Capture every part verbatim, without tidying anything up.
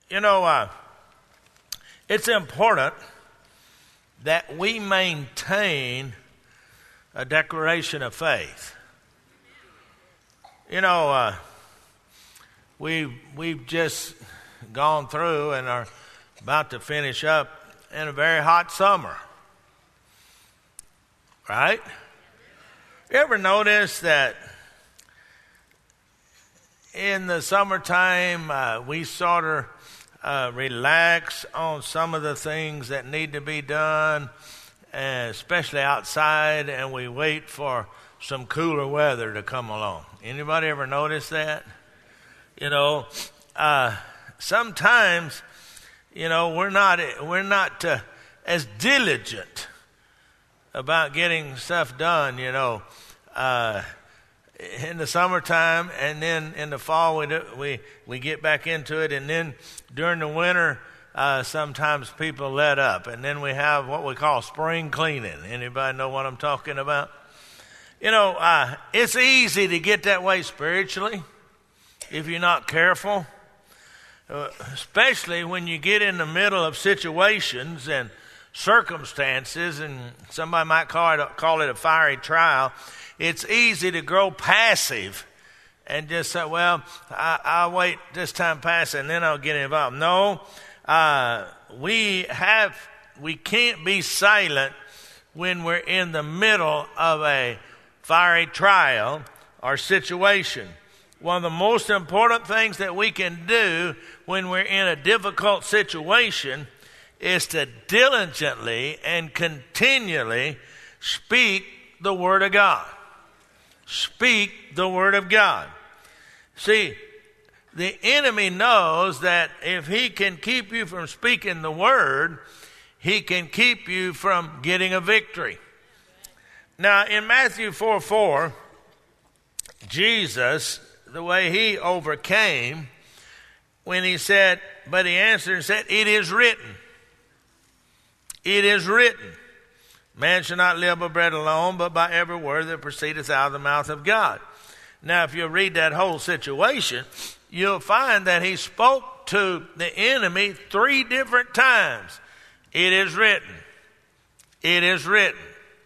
You know, uh, it's important that we maintain a declaration of faith. You know, uh, we've, we've just gone through and are about to finish up in a very hot summer. Right? You ever notice that in the summertime uh, we sort of uh, relax on some of the things that need to be done, and especially outside, and we wait for some cooler weather to come along? Anybody ever notice that? You know, uh, sometimes, you know, we're not we're not uh, as diligent about getting stuff done, you know, uh, in the summertime, and then in the fall we do, we we get back into it, and then during the winter uh, sometimes people let up, and then we have what we call spring cleaning. Anybody know what I'm talking about? You know, uh, it's easy to get that way spiritually if you're not careful, uh, especially when you get in the middle of situations and circumstances, and somebody might call it, call it a fiery trial. It's easy to grow passive and just say, well, I, I'll wait this time pass and then I'll get involved. No, uh, we have, we can't be silent when we're in the middle of a fiery trial or situation. One of the most important things that we can do when we're in a difficult situation is to diligently and continually speak the Word of God. Speak the Word of God. See, the enemy knows that if he can keep you from speaking the Word, he can keep you from getting a victory. Now, in Matthew four four, Jesus, the way he overcame, when he said, but he answered and said, it is written. It is written. Man shall not live by bread alone, but by every word that proceedeth out of the mouth of God. Now, if you read that whole situation, you'll find that he spoke to the enemy three different times. It is written. It is written.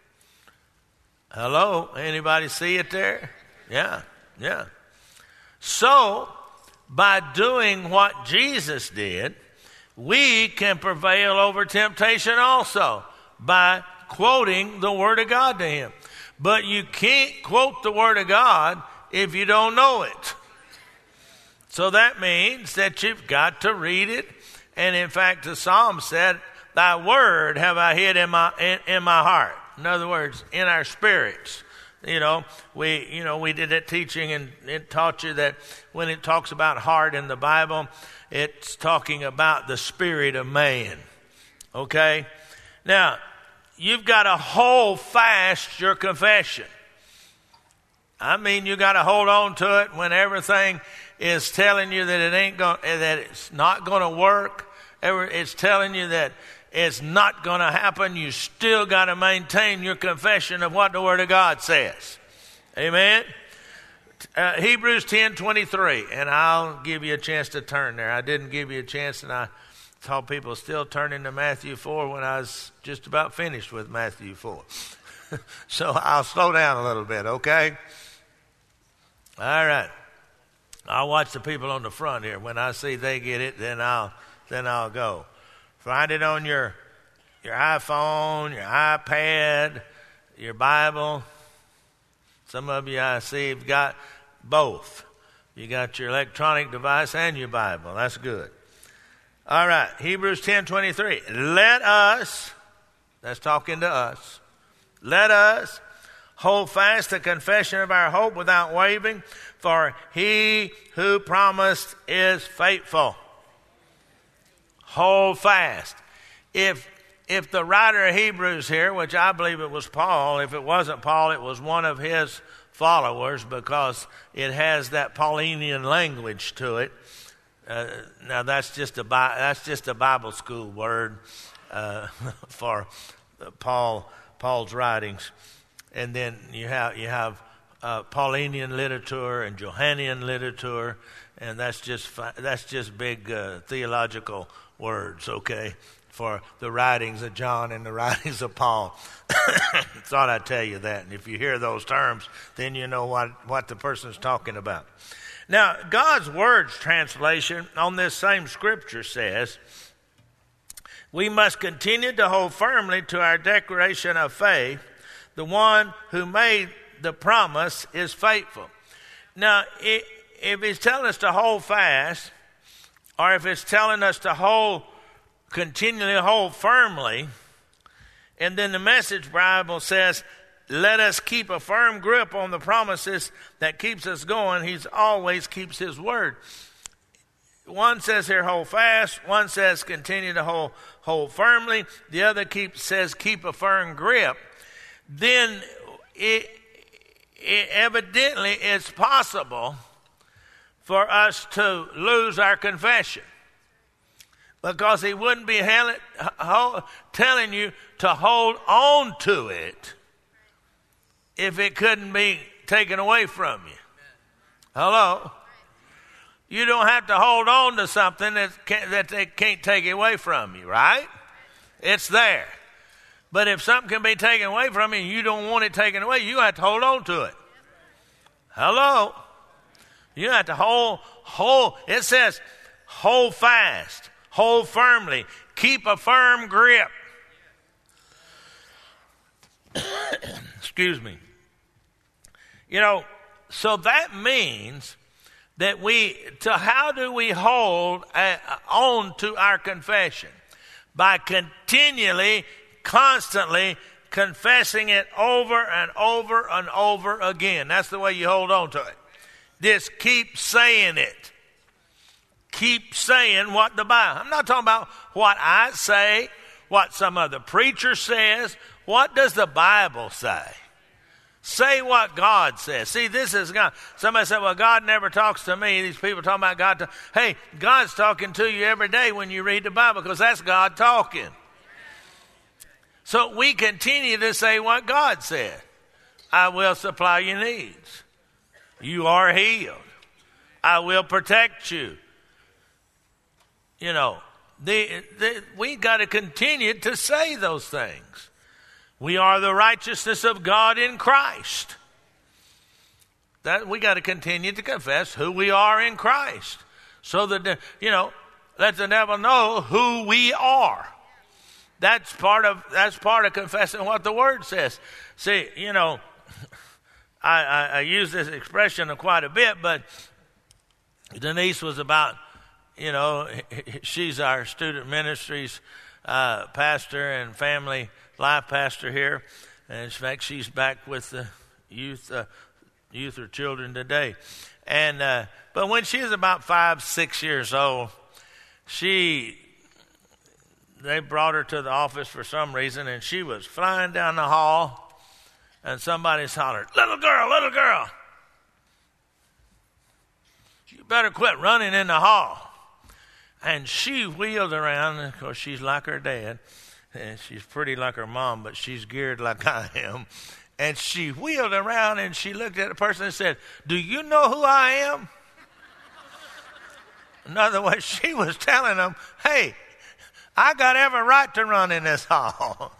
Hello? Anybody see it there? Yeah, yeah. So, by doing what Jesus did, we can prevail over temptation also by quoting the Word of God to him. But you can't quote the Word of God if you don't know it. So that means that you've got to read it. And in fact, the Psalm said, thy word have I hid in my in, in my heart. In other words, in our spirits. You know, we you know we did that teaching, and it taught you that when it talks about heart in the Bible, it's talking about the spirit of man. Okay? Now, you've got to hold fast your confession. I mean, you got to hold on to it when everything is telling you that it ain't going, that it's not going to work. It's telling you that it's not going to happen. You still got to maintain your confession of what the Word of God says. Amen. Uh, Hebrews ten twenty-three, and I'll give you a chance to turn there. I didn't give you a chance, and I saw people still turning to Matthew four when I was just about finished with Matthew four. So I'll slow down a little bit, okay? All right. I'll watch the people on the front here. When I see they get it, then I'll then I'll go. Find it on your your iPhone, your iPad, your Bible. Some of you I see have got both. You got your electronic device and your Bible. That's good. All right, Hebrews ten twenty-three. Let us, that's talking to us, let us hold fast the confession of our hope without wavering, for he who promised is faithful. Hold fast. If if the writer of Hebrews here, which I believe it was Paul, if it wasn't Paul, it was one of his followers, because it has that Paulinian language to it. Uh, now that's just a that's just a Bible school word uh, for Paul Paul's writings, and then you have you have uh, Paulinian literature and Johannian literature, and that's just fi- that's just big uh, theological words, okay, for the writings of John and the writings of Paul. Thought I'd tell you that. And if you hear those terms, then you know what, what the person's talking about. Now, God's Word's translation on this same scripture says, we must continue to hold firmly to our declaration of faith. The one who made the promise is faithful. Now, if he's telling us to hold fast, or if it's telling us to hold, continually hold firmly, and then the Message Bible says, let us keep a firm grip on the promises that keeps us going. He always keeps his word. One says here, hold fast. One says continue to hold, hold firmly. The other keep, says keep a firm grip. Then it, it evidently it's possible for us to lose our confession, because he wouldn't be held, hold, telling you to hold on to it if it couldn't be taken away from you. Hello? You don't have to hold on to something that, can, that they can't take away from you, right? It's there. But if something can be taken away from you and you don't want it taken away, you have to hold on to it. Hello? You have to hold, hold. It says hold fast, hold firmly, keep a firm grip. Excuse me. You know, so that means that we, to how do we hold uh, on to our confession? By continually, constantly confessing it over and over and over again. That's the way you hold on to it. Just keep saying it. Keep saying what the Bible. I'm not talking about what I say, what some other preacher says. What does the Bible say? Say what God says. See, this is God. Somebody said, well, God never talks to me. These people talking about God. To, hey, God's talking to you every day when you read the Bible, because that's God talking. So we continue to say what God said. I will supply your needs. You are healed. I will protect you. You know, the, the, we got to continue to say those things. We are the righteousness of God in Christ. That we got to continue to confess who we are in Christ, so that, you know, let the devil know who we are. That's part of that's part of confessing what the Word says. See, you know, I, I, I use this expression quite a bit, but Denise was about, you know, she's our student ministries uh, pastor and family life pastor here, and in fact, she's back with the youth, uh, youth or children today. And uh, but when she was about five, six years old, she they brought her to the office for some reason, and she was flying down the hall, and somebody's hollered, "Little girl, little girl, you better quit running in the hall." And she wheeled around, of course, she's like her dad. And she's pretty like her mom, but she's geared like I am. And she wheeled around and she looked at the person and said, "Do you know who I am?" In other words, she was telling them, hey, I got every right to run in this hall.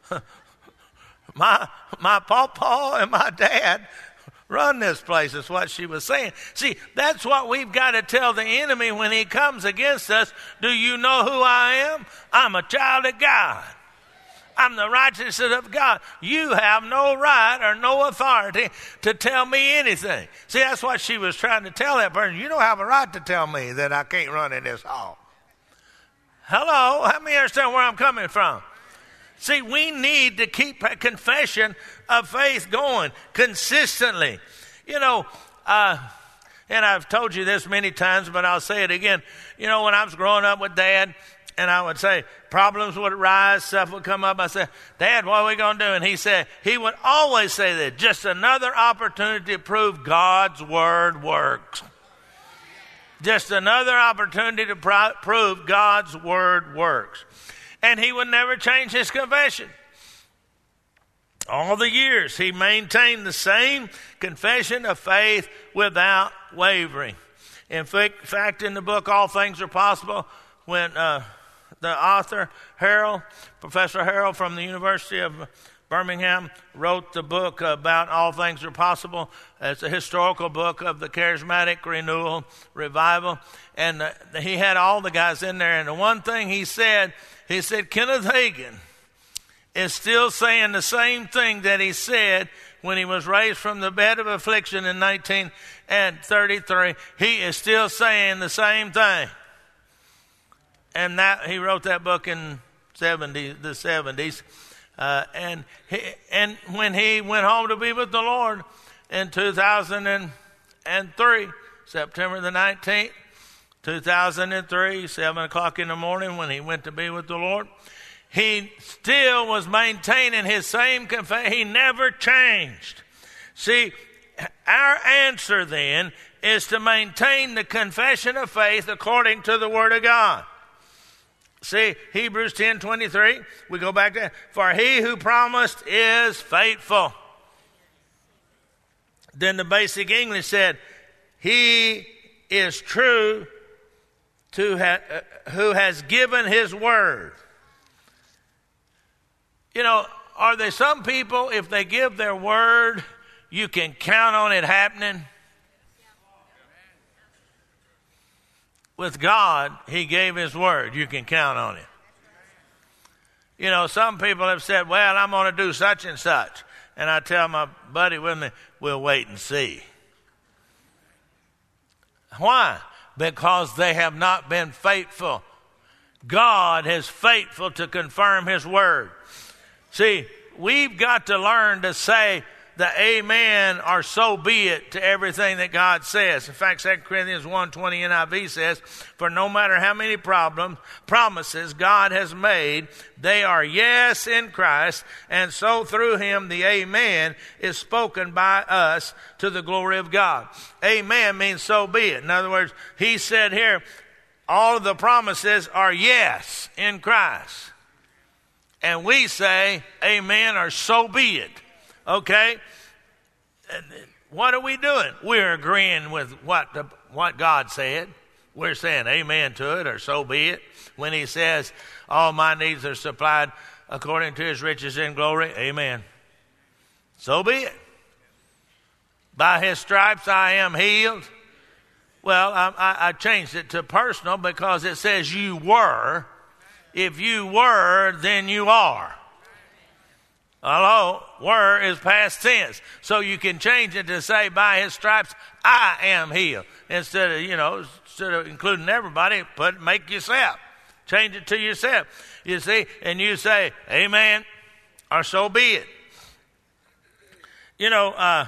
my my pawpaw and my dad run this place, is what she was saying. See, that's what we've got to tell the enemy when he comes against us. Do you know who I am? I'm a child of God. I'm the righteousness of God. You have no right or no authority to tell me anything. See, that's what she was trying to tell that person. You don't have a right to tell me that I can't run in this hall. Hello? How many understand where I'm coming from? See, we need to keep a confession of faith going consistently. You know, uh, and I've told you this many times, but I'll say it again. You know, when I was growing up with Dad, and I would say, problems would arise, stuff would come up. I said, "Dad, what are we going to do?" And he said, he would always say that, just another opportunity to prove God's word works. Just another opportunity to pro- prove God's word works. And he would never change his confession. all the years, he maintained the same confession of faith without wavering. In fact, in the book, All Things Are Possible, when uh, the author, Harold, Professor Harold from the University of Birmingham, wrote the book about All Things Are Possible. It's a historical book of the charismatic renewal revival. And uh, he had all the guys in there. And the one thing he said, he said, Kenneth Hagin is still saying the same thing that he said when he was raised from the bed of affliction in nineteen thirty-three. He is still saying the same thing. And that he wrote that book in seventy, the seventies. Uh, and he, and when he went home to be with the Lord in two thousand three, September the nineteenth, two thousand three, seven o'clock in the morning, when he went to be with the Lord, he still was maintaining his same confession. He never changed. See, our answer then is to maintain the confession of faith according to the Word of God. See, Hebrews ten twenty-three, we go back to, for he who promised is faithful. Then the basic English said, he is true to ha- uh, who has given his word. You know, are there some people, if they give their word, you can count on it happening? With God, he gave his word. You can count on it. You know, some people have said, well, I'm going to do such and such. And I tell my buddy with me, we'll wait and see. Why? Because they have not been faithful. God is faithful to confirm his word. See, we've got to learn to say the amen or so be it to everything that God says. In fact, Second Corinthians one twenty N I V says, for no matter how many problems, promises God has made, they are yes in Christ, and so through him the amen is spoken by us to the glory of God. Amen means so be it. In other words, he said here, all of the promises are yes in Christ. And we say amen or so be it. Okay? What are we doing? We're agreeing with what the, what God said. We're saying amen to it or so be it. When he says, all my needs are supplied according to his riches in glory, amen. So be it. By his stripes I am healed. Well, I, I, I changed it to personal because it says you were. If you were, then you are. Hello? Were is past tense. So you can change it to say, by his stripes, I am healed. Instead of, you know, instead of including everybody, put, make yourself. Change it to yourself. You see? And you say, amen, or so be it. You know, uh,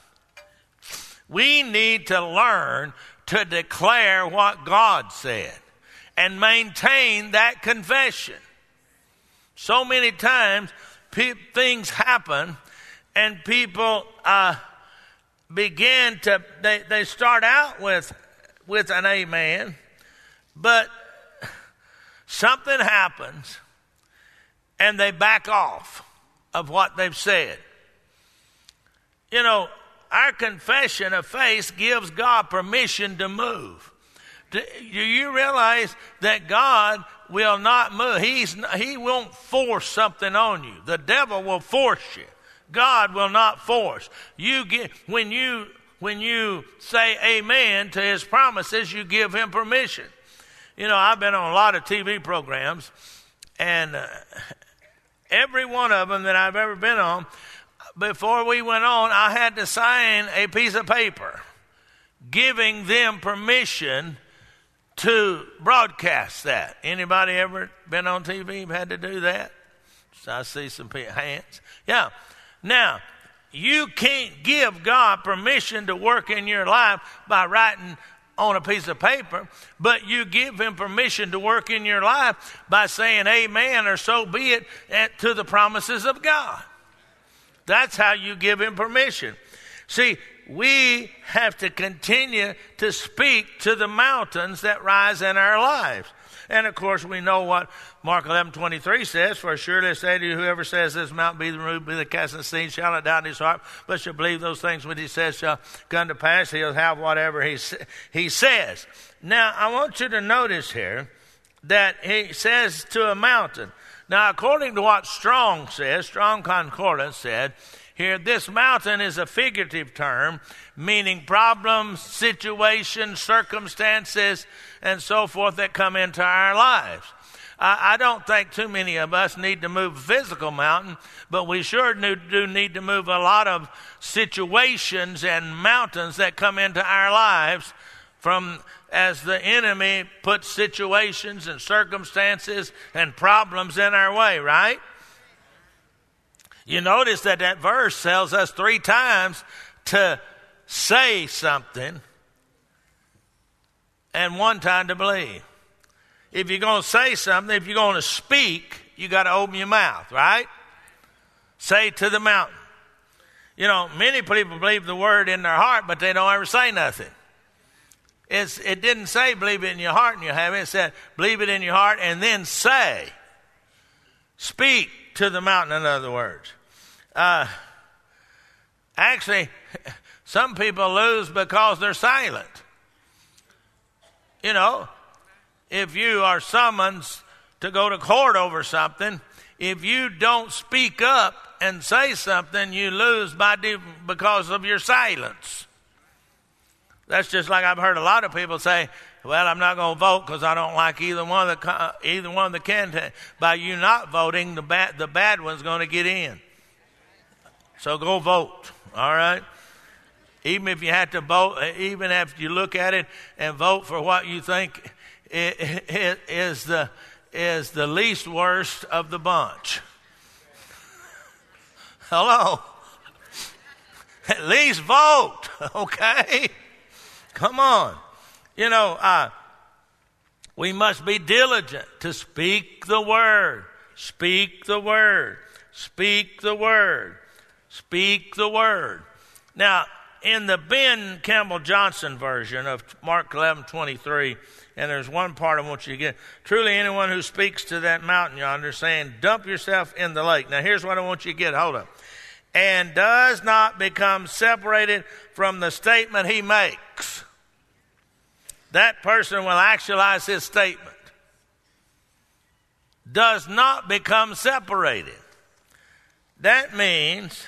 we need to learn to declare what God said and maintain that confession. So many times, pe- things happen and people uh, begin to, they, they start out with, with an amen, but something happens and they back off of what they've said. You know, our confession of faith gives God permission to move. Do you realize that God will not move? He's, he won't force something on you. The devil will force you. God will not force. You get, when you when you say amen to his promises, you give him permission. You know, I've been on a lot of T V programs, and uh, every one of them that I've ever been on, before we went on, I had to sign a piece of paper giving them permission to broadcast that. Anybody ever been on T V had to do that? So I see some hands. Yeah. Now, you can't give God permission to work in your life by writing on a piece of paper, but you give him permission to work in your life by saying amen or so be it to the promises of God. That's how you give him permission. See, we have to continue to speak to the mountains that rise in our lives. And, of course, we know what Mark eleven twenty-three says, for surely I say to you, whoever says this mountain be the removed, be the cast in the sea, shall not doubt in his heart, but shall believe those things which he says shall come to pass. He'll have whatever he, he says. Now, I want you to notice here that he says to a mountain. Now, according to what Strong says, Strong Concordance said, here, this mountain is a figurative term, meaning problems, situations, circumstances, and so forth that come into our lives. I, I don't think too many of us need to move a physical mountain, but we sure do, do need to move a lot of situations and mountains that come into our lives from as the enemy puts situations and circumstances and problems in our way, right? You notice that that verse tells us three times to say something and one time to believe. If you're going to say something, if you're going to speak, you got to open your mouth, right? Say to the mountain. You know, many people believe the word in their heart, but they don't ever say nothing. It's, it didn't say believe it in your heart and you have it. It said believe it in your heart and then say. Speak to the mountain, in other words. Uh, actually, some people lose because they're silent. You know, if you are summoned to go to court over something, if you don't speak up and say something, you lose by de- because of your silence. That's just like I've heard a lot of people say, well, I'm not going to vote because I don't like either one of the either one of the candidates. By you not voting, the bad the bad one's going to get in. So go vote. All right. Even if you have to vote, even if you look at it and vote for what you think is the is the least worst of the bunch. Hello. At least vote, okay? Come on. You know, uh, we must be diligent to speak the word. Speak the word. Speak the word. Speak the word. Now, in the Ben Campbell Johnson version of Mark eleven twenty-three, and there's one part I want you to get. Truly, anyone who speaks to that mountain yonder, saying, dump yourself in the lake. Now, here's what I want you to get hold of. And does not become separated from the statement he makes. That person will actualize his statement. Does not become separated. That means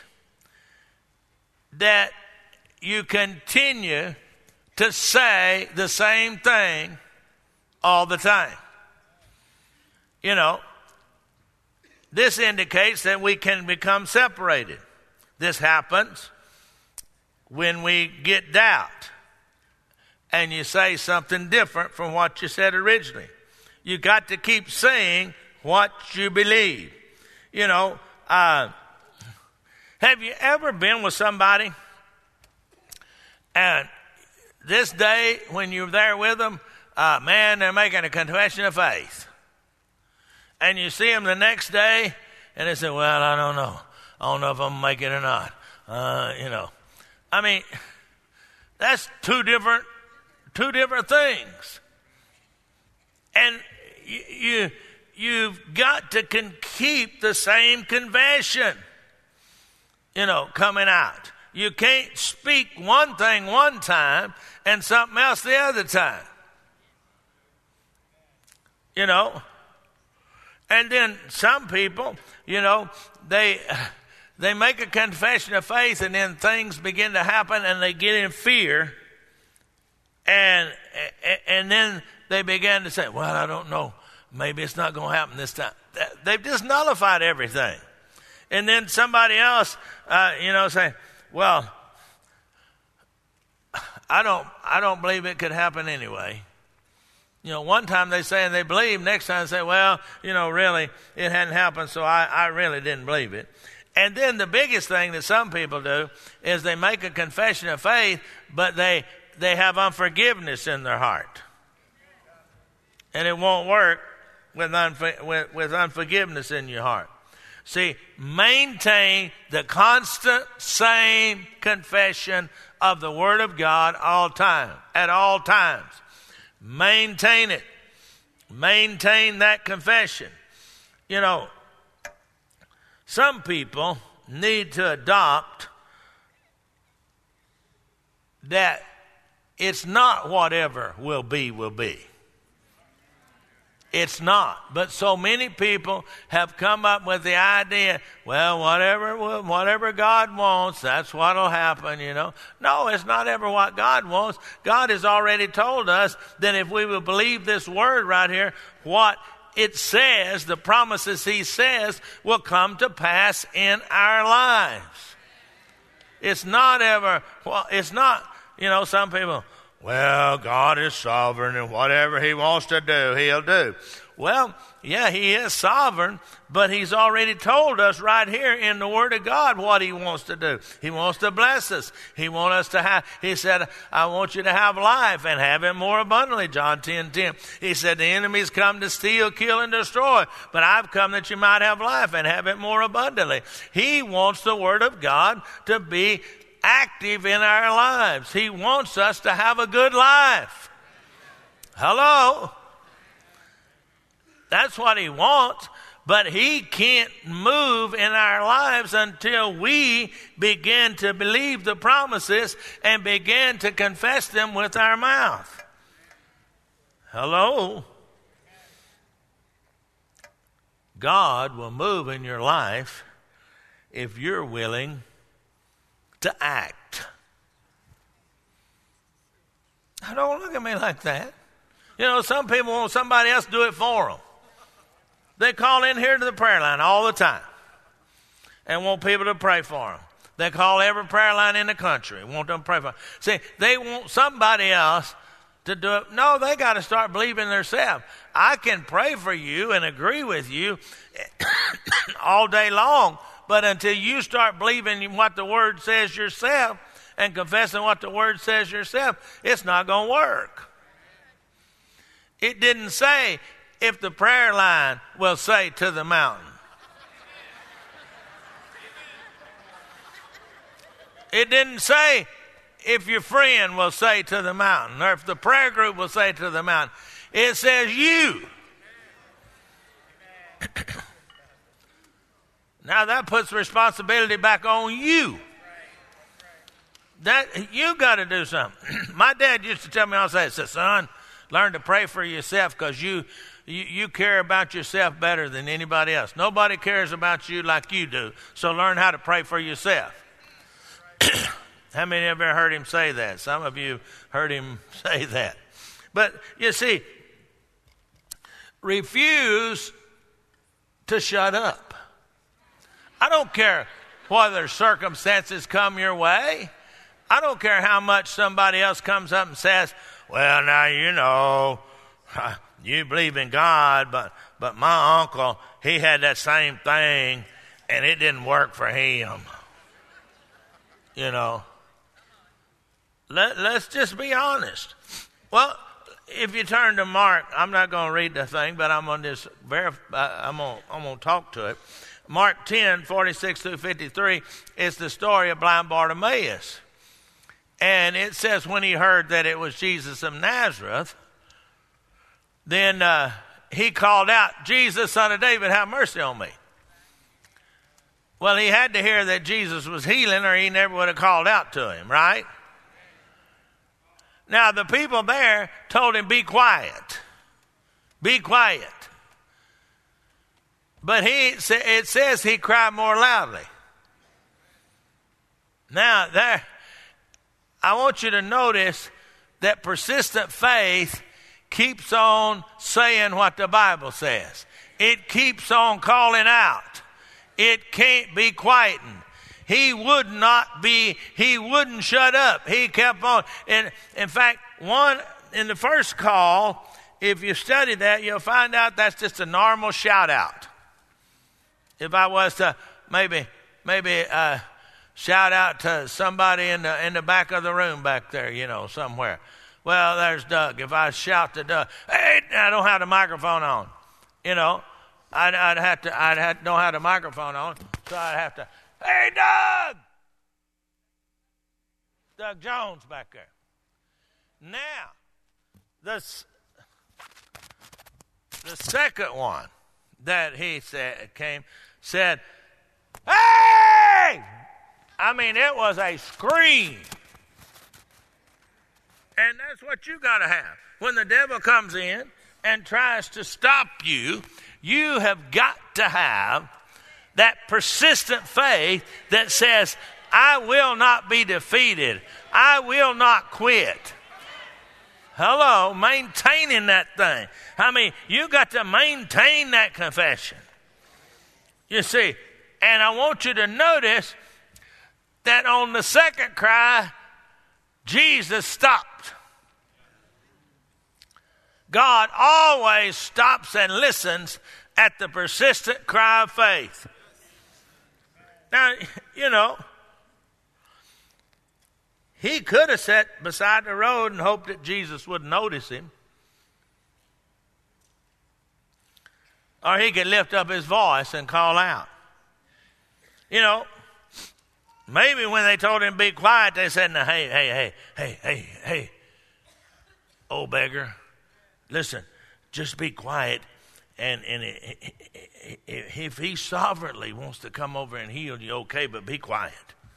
that you continue to say the same thing all the time. You know, this indicates that we can become separated. This happens when we get doubt and you say something different from what you said originally. You got to keep saying what you believe. You know, uh, have you ever been with somebody and this day when you're there with them, uh, man, they're making a confession of faith. And you see them the next day and they say, well, I don't know. I don't know if I'm going to make it or not. Uh, you know, I mean, that's two different, two different things. And you, you you've got to can keep the same confession, you know, coming out. You can't speak one thing one time and something else the other time. You know, and then some people, you know, they they make a confession of faith and then things begin to happen and they get in fear and and then they begin to say, well, I don't know, maybe it's not going to happen this time. They've just nullified everything. And then somebody else, uh, you know, say, well, I don't I don't believe it could happen anyway. You know, one time they say and they believe, next time they say, well, you know, really, it hadn't happened, so I, I really didn't believe it. And then the biggest thing that some people do is they make a confession of faith, but they they have unforgiveness in their heart. And it won't work with, unfor- with, with unforgiveness in your heart. See, maintain the constant, same confession of the Word of God all time, at all times. Maintain it. Maintain that confession. You know, some people need to adopt that it's not whatever will be, will be. It's not. But so many people have come up with the idea, well, whatever whatever God wants, that's what'll happen, you know. No, it's not ever what God wants. God has already told us that if we will believe this word right here, what it says, the promises he says, will come to pass in our lives. It's not ever, well, it's not, you know, some people, well, God is sovereign and whatever he wants to do, he'll do. Well, yeah, he is sovereign, but he's already told us right here in the Word of God what he wants to do. He wants to bless us. He wants us to have, he said, I want you to have life and have it more abundantly, John ten ten. He said, the enemy's come to steal, kill, and destroy, but I've come that you might have life and have it more abundantly. He wants the Word of God to be active in our lives. He wants us to have a good life. Hello? That's what he wants, but he can't move in our lives until we begin to believe the promises and begin to confess them with our mouth. Hello? God will move in your life if you're willing to act. Now, don't look at me like that. You know, some people want somebody else to do it for them. They call in here to the prayer line all the time and want people to pray for them. They call every prayer line in the country, want them to pray for them. See, they want somebody else to do it. No, they got to start believing themselves. I can pray for you and agree with you all day long, but until you start believing what the Word says yourself and confessing what the Word says yourself, it's not going to work. It didn't say, if the prayer line will say to the mountain. It didn't say, if your friend will say to the mountain, or if the prayer group will say to the mountain. It says you. Now that puts responsibility back on you. That you got to do something. My dad used to tell me all the time, he said, son, learn to pray for yourself because you, you you care about yourself better than anybody else. Nobody cares about you like you do, so learn how to pray for yourself. How many of you ever heard him say that? Some of you heard him say that. But you see, refuse to shut up. I don't care whether circumstances come your way. I don't care how much somebody else comes up and says, well, now, you know, you believe in God, but, but my uncle, he had that same thing, and it didn't work for him. You know, Let, let's just be honest. Well, if you turn to Mark, I'm not going to read the thing, but I'm going to just verify, I'm going I'm going to talk to it. Mark ten, forty-six through fifty-three is the story of blind Bartimaeus. And it says when he heard that it was Jesus of Nazareth, then uh, he called out, Jesus, son of David, have mercy on me. Well, he had to hear that Jesus was healing or he never would have called out to him, right? Now, the people there told him, be quiet. Be quiet. But he, it says he cried more loudly. Now, there, I want you to notice that persistent faith keeps on saying what the Bible says. It keeps on calling out. It can't be quietened. He would not be, he wouldn't shut up. He kept on. And in fact, one, in the first call, if you study that, you'll find out that's just a normal shout out. If I was to maybe, maybe, uh, shout out to somebody in the, in the back of the room back there, you know, somewhere. Well, there's Doug. If I shout to Doug, hey, I don't have the microphone on, you know. I'd, I'd have to, I'd have to know how the microphone on, so I'd have to, hey, Doug! Doug Jones back there. Now, this, the second one that he said came, said, hey! I mean, it was a scream. And that's what you got to have. When the devil comes in and tries to stop you, you have got to have that persistent faith that says, I will not be defeated. I will not quit. Hello, maintaining that thing. I mean, you got to maintain that confession. You see, and I want you to notice that on the second cry, Jesus stopped. God always stops and listens at the persistent cry of faith. Now, you know, he could have sat beside the road and hoped that Jesus would notice him. Or he could lift up his voice and call out. You know, maybe when they told him to be quiet, they said, "No, hey, hey, hey, hey, hey, hey, old beggar, listen, just be quiet. And, and if he sovereignly wants to come over and heal you, okay, but be quiet."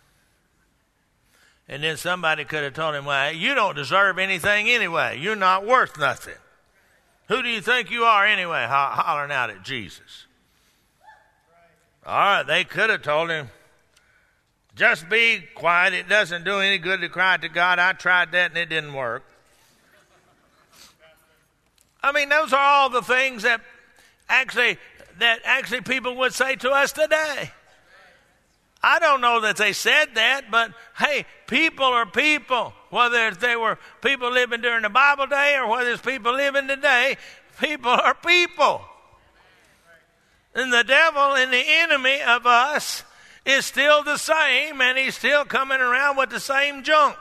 And then somebody could have told him, well, you don't deserve anything anyway. You're not worth nothing. Who do you think you are anyway, ho- hollering out at Jesus? All right, they could have told him, just be quiet. It doesn't do any good to cry to God. I tried that and it didn't work. I mean, those are all the things that actually that actually people would say to us today. I don't know that they said that, but hey, people are people. Whether they were people living during the Bible day or whether it's people living today, people are people. And the devil and the enemy of us is still the same, and he's still coming around with the same junk.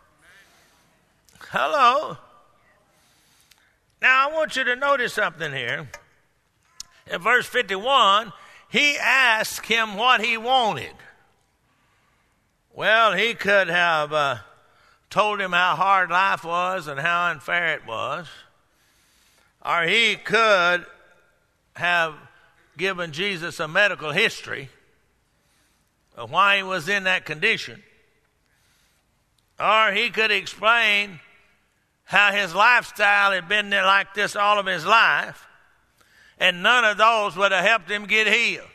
Hello. Now, I want you to notice something here. In verse fifty-one, he asked him what he wanted. Well, he could have uh, told him how hard life was and how unfair it was. Or he could have given Jesus a medical history of why he was in that condition. Or he could explain how his lifestyle had been there like this all of his life, and none of those would have helped him get healed.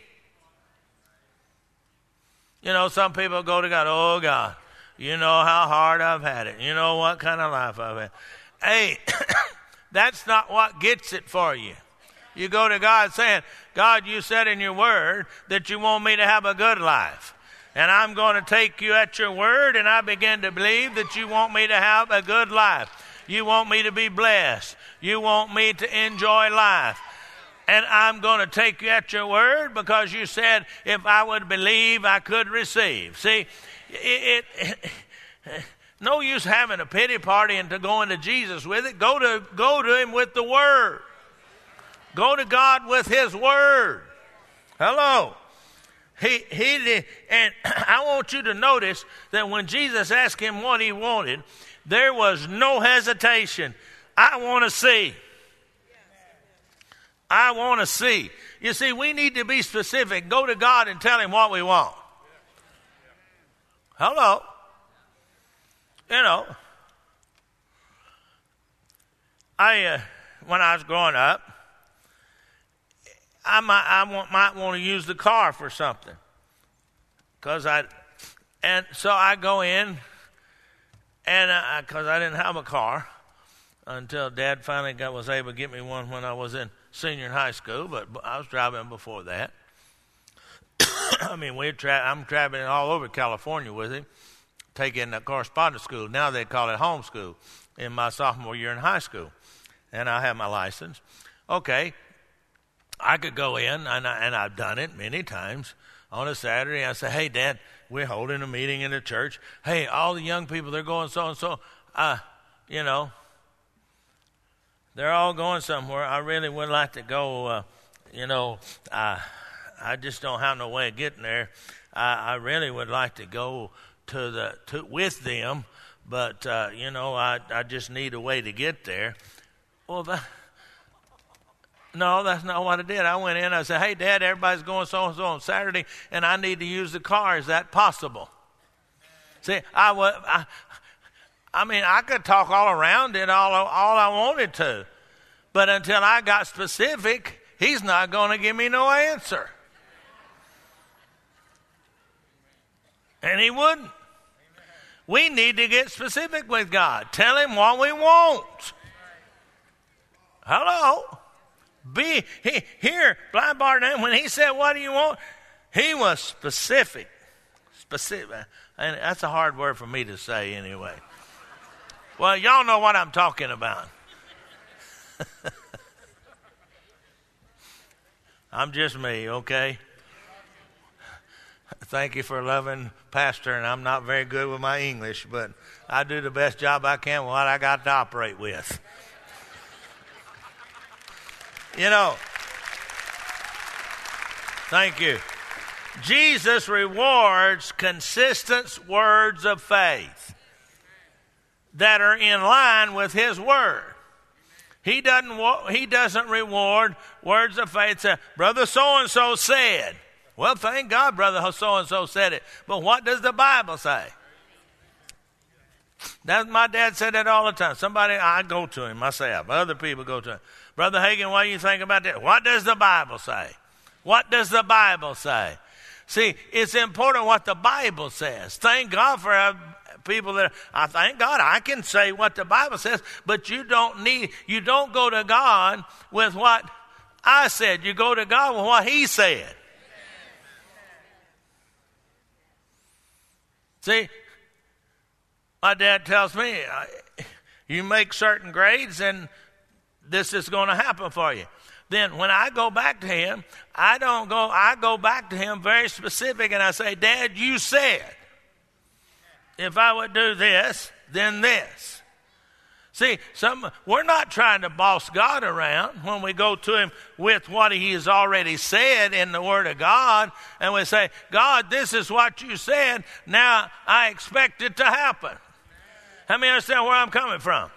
You know, some people go to God, oh God, you know how hard I've had it. You know what kind of life I've had. Hey, that's not what gets it for you. You go to God saying, God, you said in your word that you want me to have a good life. And I'm going to take you at your word, and I begin to believe that you want me to have a good life. You want me to be blessed. You want me to enjoy life. And I'm going to take you at your word because you said if I would believe, I could receive. See, it, it, no use having a pity party and to going to Jesus with it. Go to, go to him with the word. Go to God with his word. Hello. He, he, and I want you to notice that when Jesus asked him what he wanted, there was no hesitation. I want to see. I want to see. You see, we need to be specific. Go to God and tell him what we want. Hello. You know, I uh, when I was growing up, I might I want, might want to use the car for something, cause I, and so I go in, and because I, I didn't have a car until Dad finally got was able to get me one when I was in senior in high school, but I was driving before that. I mean, we're tra- I'm traveling all over California with him, taking a correspondence school. Now they call it homeschool in my sophomore year in high school, and I have my license. Okay, I could go in, and, I, and I've done it many times on a Saturday. I say, hey, Dad, we're holding a meeting in the church. Hey, all the young people, they're going so-and-so. Uh, you know, they're all going somewhere. I really would like to go uh, you know, I, I just don't have no way of getting there. I, I really would like to go to the to, with them, but, uh, you know, I, I just need a way to get there. Well, that, no, that's not what I did. I went in, I said, hey, Dad, everybody's going so-and-so on Saturday, and I need to use the car. Is that possible? See, I, I, I mean, I could talk all around it, all, all I wanted to, but until I got specific, he's not going to give me no answer. And he wouldn't. We need to get specific with God. Tell him what we want. Hello? Be he, here, blind Bartimaeus, when he said, what do you want? He was specific. Specific. And that's a hard word for me to say anyway. Well, y'all know what I'm talking about. I'm just me, okay? Thank you for loving Pastor, and I'm not very good with my English, but I do the best job I can with what I got to operate with. You know, thank you. Jesus rewards consistent words of faith that are in line with his word. He doesn't, he doesn't reward words of faith. Say, Brother so-and-so said. Well, thank God, Brother so-and-so said it. But what does the Bible say? That's, my dad said that all the time. Somebody, I go to him myself. Other people go to him. Brother Hagin, what do you think about that? What does the Bible say? What does the Bible say? See, it's important what the Bible says. Thank God for uh, people that, I thank God I can say what the Bible says, but you don't need, you don't go to God with what I said. You go to God with what he said. See, my dad tells me, you make certain grades and this is going to happen for you. Then when I go back to him, I don't go, I go back to him very specific and I say, Dad, you said, if I would do this, then this. See, some, we're not trying to boss God around when we go to him with what he has already said in the Word of God, and we say, God, this is what you said, now I expect it to happen. How many understand where I'm coming from?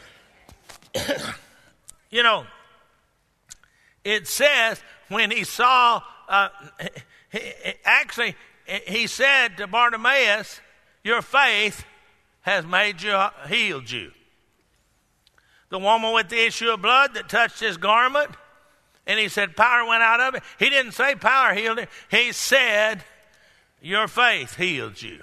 You know, it says when he saw, uh, he, actually, he said to Bartimaeus, your faith has made you, healed you. The woman with the issue of blood that touched his garment, and he said power went out of it. He didn't say power healed it. He said your faith healed you.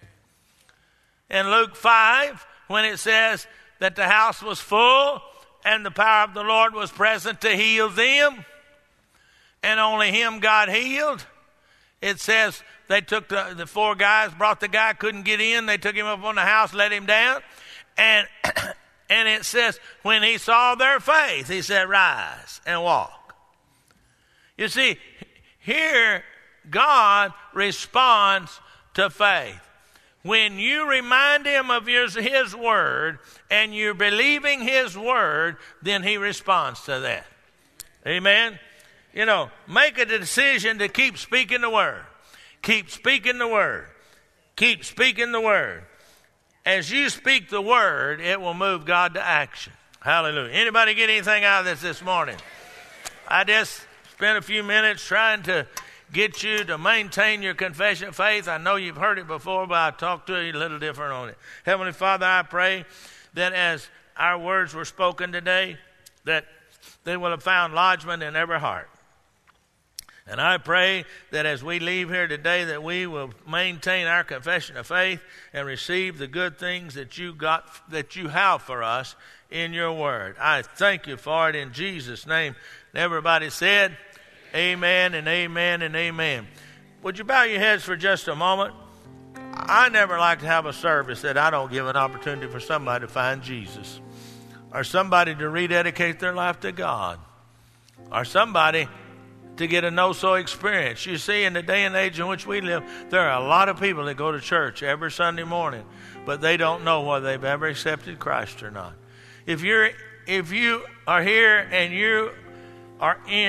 In Luke five, when it says that the house was full and the power of the Lord was present to heal them, and only him God healed, it says they took the, the four guys, brought the guy, couldn't get in. They took him up on the house, let him down. And and it says, when he saw their faith, he said, rise and walk. You see, here God responds to faith. When you remind him of his, his word and you're believing his word, then he responds to that. Amen? You know, make a decision to keep speaking the word. Keep speaking the word. Keep speaking the word. As you speak the word, it will move God to action. Hallelujah. Anybody get anything out of this this morning? I just spent a few minutes trying to get you to maintain your confession of faith. I know you've heard it before, but I'll talk to you a little different on it. Heavenly Father, I pray that as our words were spoken today, that they will have found lodgment in every heart. And I pray that as we leave here today, that we will maintain our confession of faith and receive the good things that you got, that you have for us in your word. I thank you for it in Jesus' name. And everybody said, amen and amen and amen. Would you bow your heads for just a moment? I never like to have a service that I don't give an opportunity for somebody to find Jesus, or somebody to rededicate their life to God, or somebody to get a know-so experience. You see, in the day and age in which we live, there are a lot of people that go to church every Sunday morning, but they don't know whether they've ever accepted Christ or not. If you're, if you are here and you are in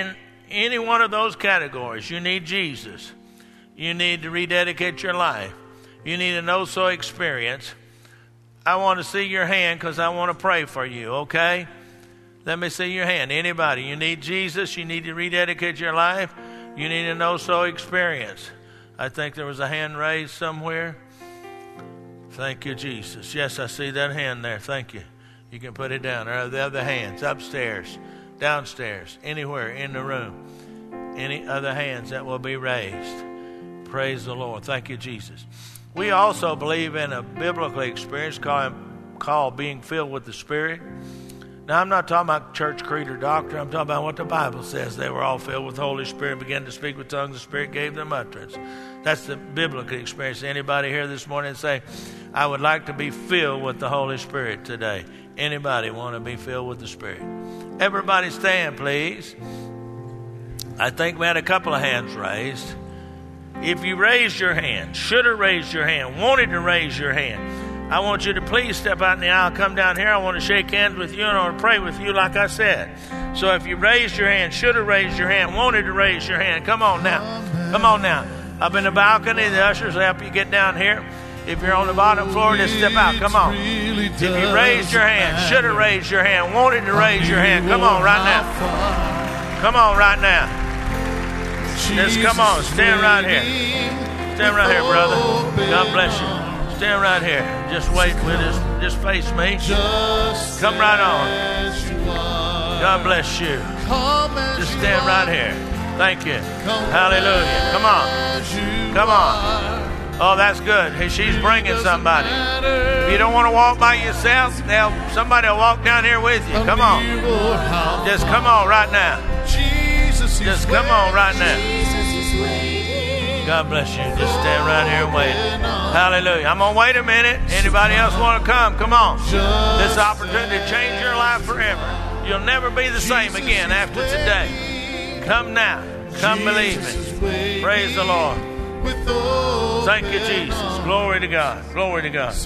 any one of those categories, you need Jesus. You need to rededicate your life. You need a no-so experience. I want to see your hand because I want to pray for you, okay? Let me see your hand. Anybody, you need Jesus, you need to rededicate your life, you need a no-so experience. I think there was a hand raised somewhere. Thank you, Jesus. Yes, I see that hand there. Thank you. You can put it down. Or the other hands, upstairs, downstairs, anywhere in the room. Any other hands that will be raised. Praise the Lord. Thank you, Jesus. We also believe in a biblical experience called, called being filled with the Spirit. Now, I'm not talking about church creed or doctrine. I'm talking about what the Bible says. They were all filled with the Holy Spirit and began to speak with tongues. The Spirit gave them utterance. That's the biblical experience. Anybody here this morning say, I would like to be filled with the Holy Spirit today? Anybody want to be filled with the Spirit? Everybody stand, please. I think we had a couple of hands raised. If you raised your hand, should have raised your hand, wanted to raise your hand, I want you to please step out in the aisle, come down here. I want to shake hands with you and I want to pray with you like I said. So if you raised your hand, should have raised your hand, wanted to raise your hand, come on now. Come on now. Up in the balcony, the ushers will help you get down here. If you're on the bottom floor, just step out. Come on. If you raised your hand, should have raised your hand, wanted to raise your hand, come on right now. Come on right now. Just come on, stand right here. Stand right here, brother. God bless you. Stand right here. Just wait with us. Just face me. Come right on. God bless you. Just stand right here. Thank you. Hallelujah. Come on. Come on. Oh, that's good. Hey, she's bringing somebody. If you don't want to walk by yourself, they'll, somebody will walk down here with you. Come on. Just come on right now. Just come on right now. God bless you. Just stand right here and wait. Hallelujah. I'm going to wait a minute. Anybody else want to come? Come on. This opportunity to change your life forever. You'll never be the same again after today. Come now. Come believing. Praise the Lord. Thank you, Jesus. Glory to God. Glory to God.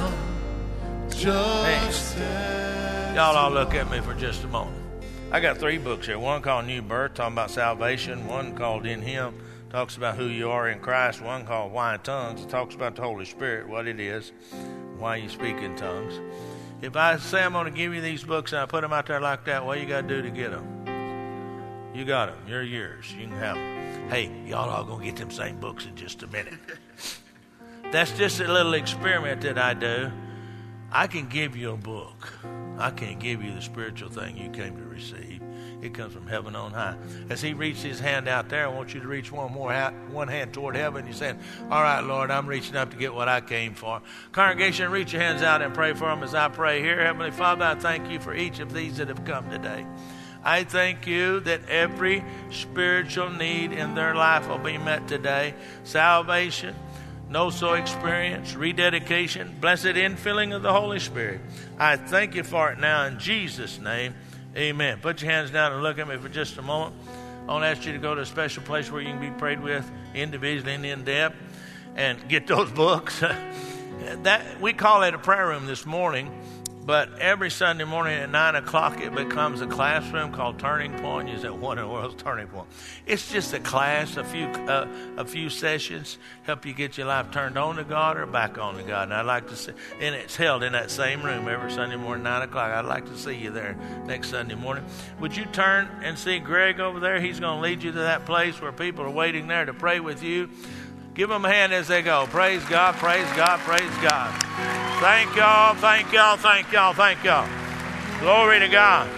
Hey, y'all all look at me for just a moment. I got three books here. One called New Birth, talking about salvation. One called In Him, talks about who you are in Christ. One called Why in Tongues, talks about the Holy Spirit, what it is, why you speak in tongues. If I say I'm going to give you these books and I put them out there like that, what you got to do to get them? You got them. You're yours. You can have them. Hey, y'all all going to get them same books in just a minute. That's just a little experiment that I do. I can give you a book. I can't give you the spiritual thing you came to receive. It comes from heaven on high. As he reached his hand out there, I want you to reach one more ha- one hand toward heaven. You're saying, all right, Lord, I'm reaching up to get what I came for. Congregation, reach your hands out and pray for them as I pray here. Heavenly Father, I thank you for each of these that have come today. I thank you that every spiritual need in their life will be met today. Salvation, no-so experience, rededication, blessed infilling of the Holy Spirit. I thank you for it now in Jesus' name. Amen. Put your hands down and look at me for just a moment. I want to ask you to go to a special place where you can be prayed with individually and in depth and get those books. That we call it a prayer room this morning, but every Sunday morning at nine o'clock it becomes a classroom called Turning Point. You say, what in the world is Turning Point? It's just a class, a few uh, a few sessions, help you get your life turned on to God or back on to God. And I'd like to see, and it's held in that same room every Sunday morning, nine o'clock. I'd like to see you there next Sunday morning. Would you turn and see Greg over there? He's going to lead you to that place where people are waiting there to pray with you. Give them a hand as they go. Praise God, praise God, praise God. Thank y'all, thank y'all, thank y'all, thank y'all. Glory to God.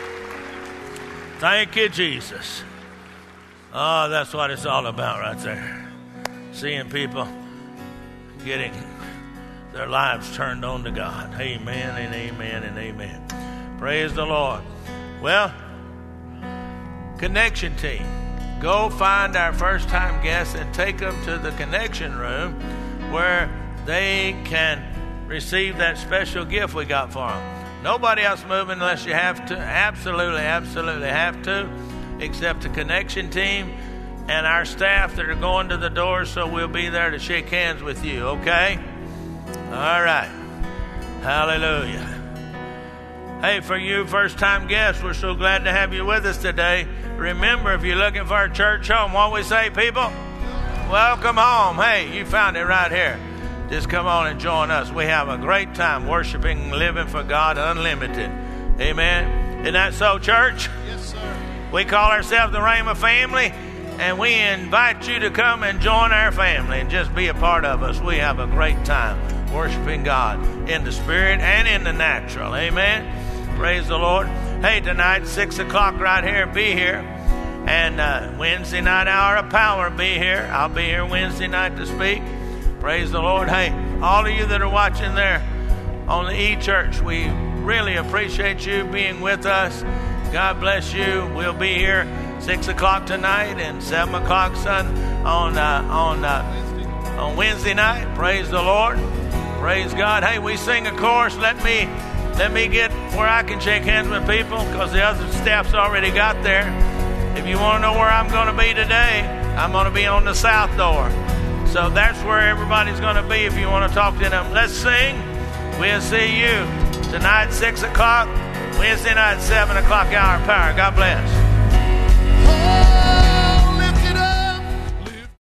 Thank you, Jesus. Oh, that's what it's all about right there. Seeing people getting their lives turned on to God. Amen and amen and amen. Praise the Lord. Well, connection team. Go find our first-time guests and take them to the connection room where they can receive that special gift we got for them. Nobody else moving unless you have to. Absolutely, absolutely have to, except the connection team and our staff that are going to the door, so we'll be there to shake hands with you, okay? All right. Hallelujah. Hey, for you first-time guests, we're so glad to have you with us today. Remember, if you're looking for a church home, what we say, people? Welcome home. Hey, you found it right here. Just come on and join us. We have a great time worshiping and living for God unlimited. Amen. Isn't that so, church? Yes, sir. We call ourselves the Rhema family, and we invite you to come and join our family and just be a part of us. We have a great time worshiping God in the spirit and in the natural. Amen. Praise the Lord. Hey, tonight, six o'clock right here, be here. And uh, Wednesday night, hour of power, be here. I'll be here Wednesday night to speak. Praise the Lord. Hey, all of you that are watching there on the E-Church, we really appreciate you being with us. God bless you. We'll be here six o'clock tonight and seven o'clock son on uh, on uh, on Wednesday night. Praise the Lord. Praise God. Hey, we sing a chorus. Let me let me get where I can shake hands with people, because the other staff's already got there. If you want to know where I'm going to be today, I'm going to be on the south door. So that's where everybody's going to be if you want to talk to them. Let's sing. We'll see you tonight, six o'clock. Wednesday night, seven o'clock hour of power. God bless.